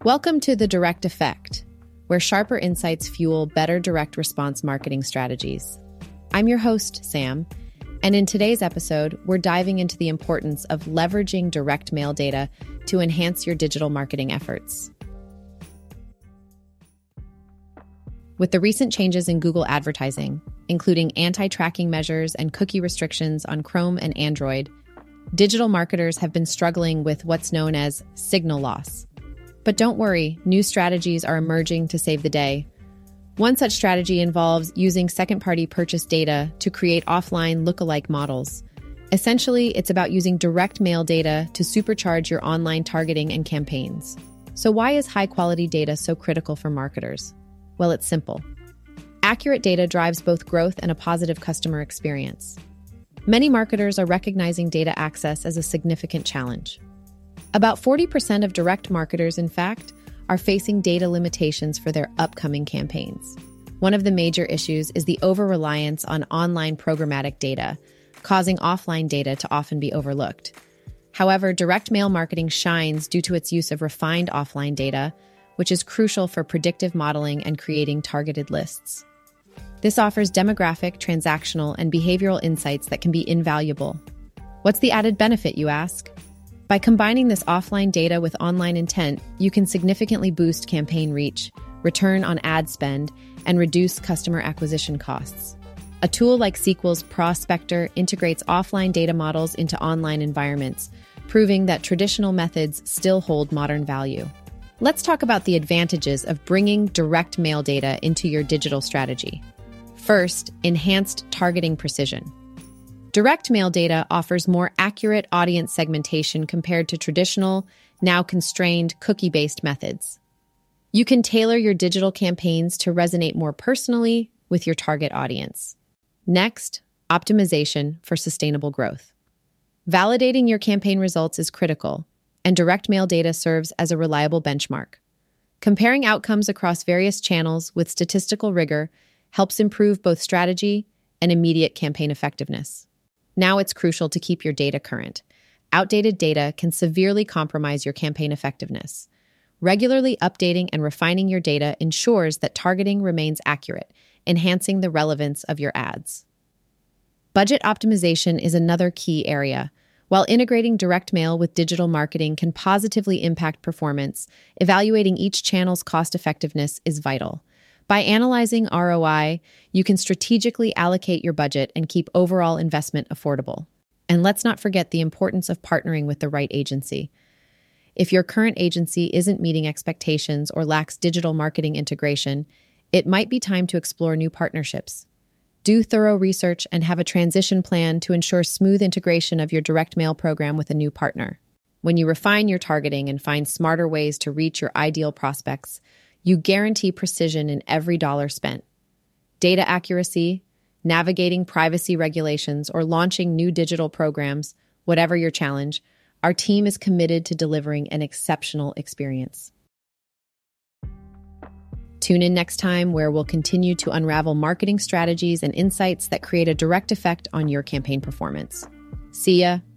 Welcome to The Direct Effect, where sharper insights fuel better direct response marketing strategies. I'm your host, Sam, and in today's episode, we're diving into the importance of leveraging direct mail data to enhance your digital marketing efforts. With the recent changes in Google advertising, including anti-tracking measures and cookie restrictions on Chrome and Android, digital marketers have been struggling with what's known as signal loss. But don't worry, new strategies are emerging to save the day. One such strategy involves using second-party purchase data to create offline lookalike models. Essentially, it's about using direct mail data to supercharge your online targeting and campaigns. So why is high-quality data so critical for marketers? Well, it's simple. Accurate data drives both growth and a positive customer experience. Many marketers are recognizing data access as a significant challenge. About 40% of direct marketers, in fact, are facing data limitations for their upcoming campaigns. One of the major issues is the over-reliance on online programmatic data, causing offline data to often be overlooked. However, direct mail marketing shines due to its use of refined offline data, which is crucial for predictive modeling and creating targeted lists. This offers demographic, transactional, and behavioral insights that can be invaluable. What's the added benefit, you ask? By combining this offline data with online intent, you can significantly boost campaign reach, return on ad spend, and reduce customer acquisition costs. A tool like Sequel's Prospector integrates offline data models into online environments, proving that traditional methods still hold modern value. Let's talk about the advantages of bringing direct mail data into your digital strategy. First, enhanced targeting precision. Direct mail data offers more accurate audience segmentation compared to traditional, now constrained cookie-based methods. You can tailor your digital campaigns to resonate more personally with your target audience. Next, optimization for sustainable growth. Validating your campaign results is critical, and direct mail data serves as a reliable benchmark. Comparing outcomes across various channels with statistical rigor helps improve both strategy and immediate campaign effectiveness. Now it's crucial to keep your data current. Outdated data can severely compromise your campaign effectiveness. Regularly updating and refining your data ensures that targeting remains accurate, enhancing the relevance of your ads. Budget optimization is another key area. While integrating direct mail with digital marketing can positively impact performance, evaluating each channel's cost-effectiveness is vital. By analyzing ROI, you can strategically allocate your budget and keep overall investment affordable. And let's not forget the importance of partnering with the right agency. If your current agency isn't meeting expectations or lacks digital marketing integration, it might be time to explore new partnerships. Do thorough research and have a transition plan to ensure smooth integration of your direct mail program with a new partner. When you refine your targeting and find smarter ways to reach your ideal prospects, you guarantee precision in every dollar spent. Data accuracy, navigating privacy regulations, or launching new digital programs, whatever your challenge, our team is committed to delivering an exceptional experience. Tune in next time where we'll continue to unravel marketing strategies and insights that create a direct effect on your campaign performance. See ya!